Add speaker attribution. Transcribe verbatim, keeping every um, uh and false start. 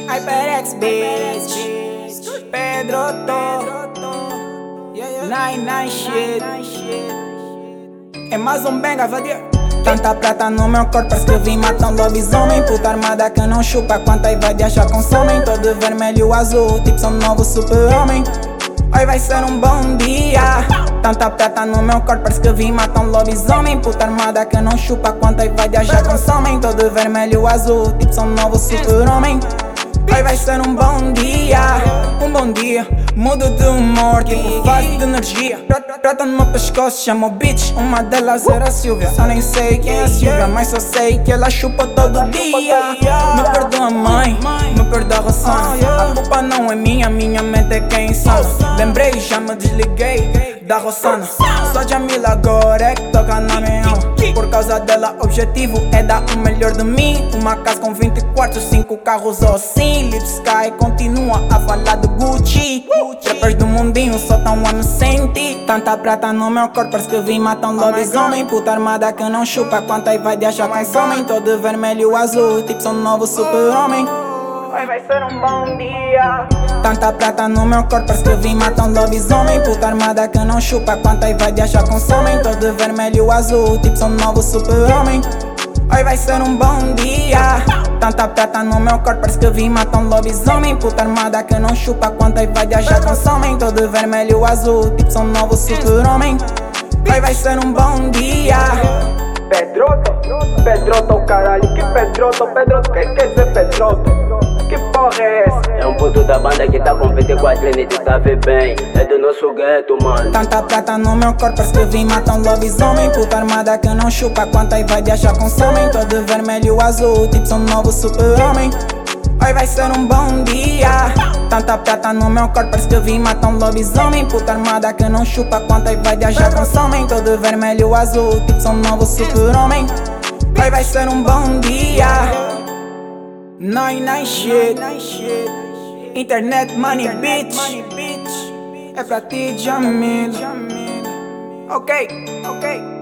Speaker 1: HyperX bitch, Pedro To, Nine Nine shit. É mais um bang, vadia. Tanta prata no meu corpo, parece que eu vim matar um lobisomem. Puta armada que não chupa, quanta invadia já consomem. Todo vermelho e azul, tipo sou um novo super-homem. Hoje vai ser um bom dia. Tanta prata no meu corpo, parece que eu vim matar um lobisomem. Puta armada que não chupa, quanta invadia já consomem. Todo vermelho e azul, tipo sou um novo super-homem. Hoje vai ser um bom dia, um bom dia. Mudo de humor, tipo fase de energia. Prata no meu pescoço, chamo o bitch. Uma delas era a Silvia. Só nem sei quem é a Silvia, mas só sei que ela chupa todo dia. Me perdoa mãe, me perdoa Rossana. A culpa não é minha, minha mente é quem insana. Lembrei e já me desliguei da Rossana. Só Jamila agora é que toca na minha alma. Por causa dela, objetivo é dar o melhor de mim. Uma casa com vinte quartos, cinco carros ou assim. Lip Sky continua a falar de Gucci. Rappers do mundinho só tão a me sentir. Tanta prata no meu corpo, parece que eu vim matar um lobisomem. Puta armada que não chupa, quanta invadia já consomem. Todo vermelho e azul, tipo sou um novo super-homem. Hoje vai ser um bom dia. Tanta prata no meu corpo, parece que eu vim matar um lobisomem. Puta armada que não chupa, quanta invadia já consomem. Todo vermelho e azul, tipo sou um novo super-homem. Hoje vai ser um bom dia. Tanta prata no meu corpo, parece que eu vim matar um lobisomem. Puta armada que não chupa, quanta invadia já consomem. Todo vermelho e azul, tipo sou um novo super-homem. Hoje vai ser um bom dia.
Speaker 2: Pedroto, Pedroto, caralho, que Pedroto, Pedroto, quem quer dizer Pedroto? Que porra é essa?
Speaker 3: É um puto da banda que tá com vinte e quatro e tu tá vê bem. É do nosso gueto, mano.
Speaker 1: Tanta prata no meu corpo, parece que eu vim matar um lobisomem. Puta armada que não chupa, quanta invadia já consomem. Todo vermelho e azul, tipo sou um novo super-homem. Hoje vai ser um bom dia. Tanta prata no meu corpo, parece que eu vim matar um lobisomem. Puta armada que não chupa, quanta invadia já consomem. Todo vermelho e azul, tipo sou um novo super-homem. Hoje vai ser um bom dia. Nine Nine shit. Internet money bitch. É pra ti, Jamil. Ok, ok.